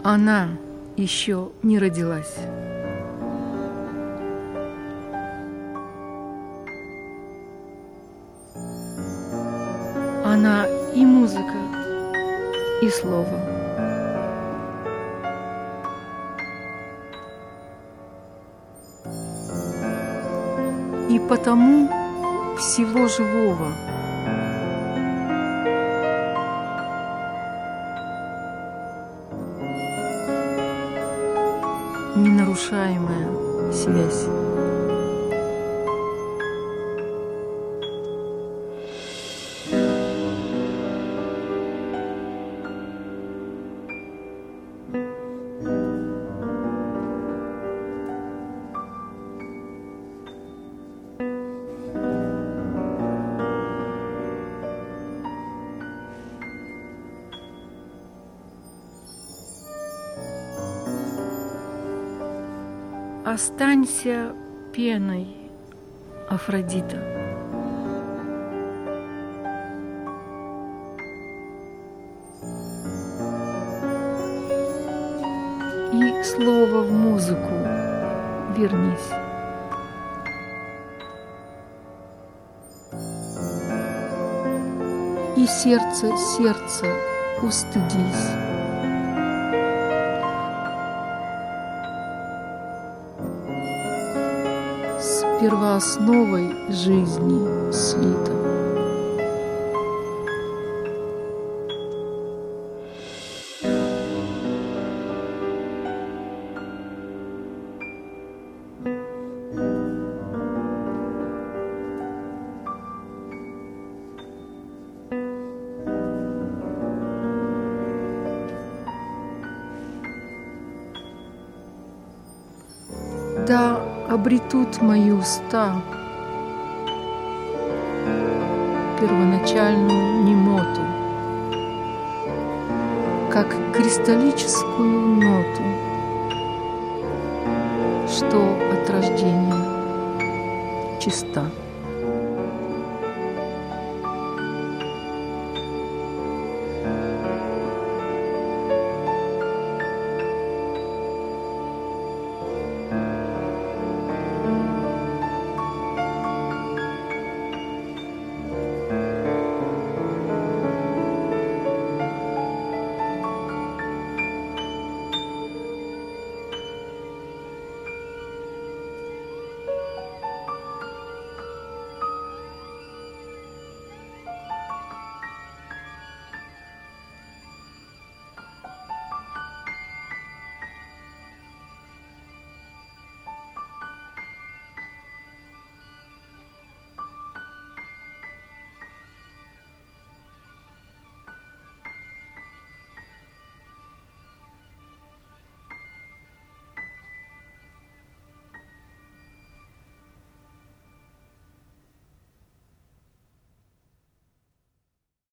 Она еще не родилась. Она и музыка, и слово. И потому всего живого ненарушаемая связь. Останься пеной, Афродита. И слово в музыку вернись. И сердце устыдись. С первоосновой жизни слито. Да обретут мои уста первоначальную немоту, как кристаллическую ноту, что от рождения чиста.